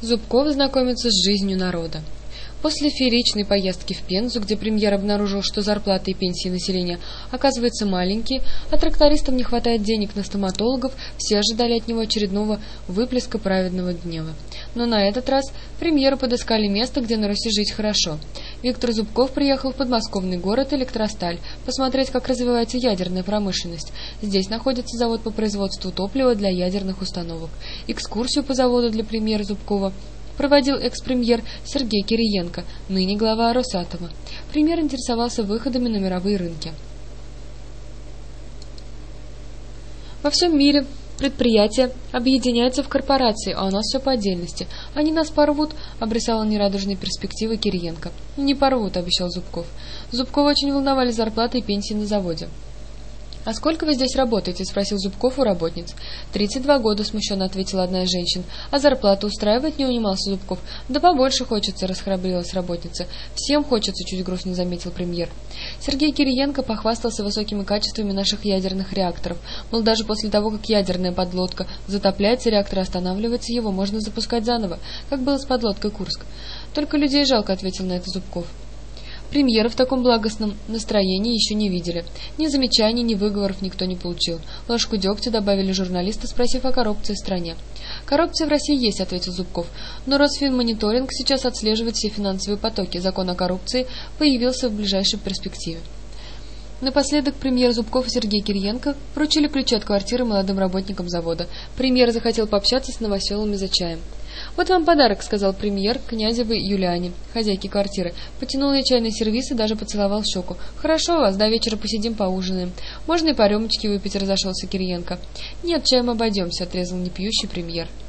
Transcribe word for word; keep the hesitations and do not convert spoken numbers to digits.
Зубков знакомится с жизнью народа. После фееричной поездки в Пензу, где премьер обнаружил, что зарплаты и пенсии населения оказываются маленькие, а трактористам не хватает денег на стоматологов, все ожидали от него очередного выплеска праведного гнева. Но на этот раз премьеру подыскали место, где на Руси жить хорошо. Виктор Зубков приехал в подмосковный город Электросталь посмотреть, как развивается ядерная промышленность. Здесь находится завод по производству топлива для ядерных установок. Экскурсию по заводу для премьера Зубкова проводил экс-премьер Сергей Кириенко, ныне глава Росатома. Премьер интересовался выходами на мировые рынки. Во всем мире предприятия объединяются в корпорации, а у нас все по отдельности. Они нас порвут, обрисовал нерадужные перспективы Кириенко. Не порвут, обещал Зубков. Зубкова очень волновали зарплаты и пенсии на заводе. «А сколько вы здесь работаете?» – спросил Зубков у работниц. «Тридцать два года», – смущенно ответила одна из женщин. «А зарплату устраивает?» – не унимался Зубков. «Да побольше хочется», – расхрабрилась работница. «Всем хочется», – чуть грустно заметил премьер. Сергей Кириенко похвастался высокими качествами наших ядерных реакторов. Мол, даже после того, как ядерная подлодка затопляется, реактор останавливается, его можно запускать заново, как было с подлодкой «Курск». «Только людей жалко», – ответил на это Зубков. Премьера в таком благостном настроении еще не видели. Ни замечаний, ни выговоров никто не получил. Ложку дегтя добавили журналисты, спросив о коррупции в стране. «Коррупция в России есть», — ответил Зубков. «Но Росфинмониторинг сейчас отслеживает все финансовые потоки. Закон о коррупции появился в ближайшей перспективе». Напоследок премьер Зубков и Сергей Кириенко вручили ключи от квартиры молодым работникам завода. Премьер захотел пообщаться с новоселами за чаем. «Вот вам подарок», — сказал премьер Князевой Юлиане, хозяйке квартиры. Потянул ей чайный сервиз и даже поцеловал щеку. «Хорошо вас, до вечера посидим, поужинаем. Можно и по рюмочке выпить», — разошелся Кириенко. «Нет, чаем обойдемся», — отрезал непьющий премьер.